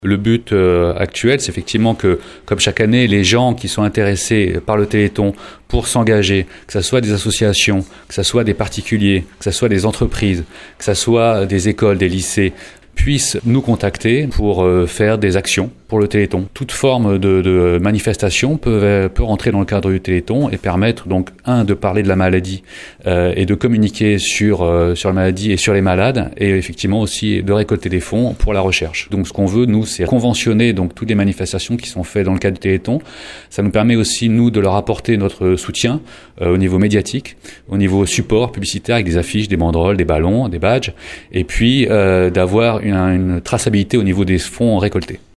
Le but actuel, c'est effectivement que, comme chaque année, les gens qui sont intéressés par le Téléthon pour s'engager, que ce soit des associations, que ce soit des particuliers, que ce soit des entreprises, que ce soit des écoles, des lycées, puissent nous contacter pour faire des actions pour le Téléthon. Toute forme de manifestation peut rentrer dans le cadre du Téléthon et permettre donc, de parler de la maladie et de communiquer sur la maladie et sur les malades, et effectivement aussi de récolter des fonds pour la recherche. Donc ce qu'on veut, nous, c'est conventionner donc toutes les manifestations qui sont faites dans le cadre du Téléthon. Ça nous permet aussi, nous, de leur apporter notre soutien au niveau médiatique, au niveau support publicitaire avec des affiches, des banderoles, des ballons, des badges, et puis d'avoir une traçabilité au niveau des fonds récoltés.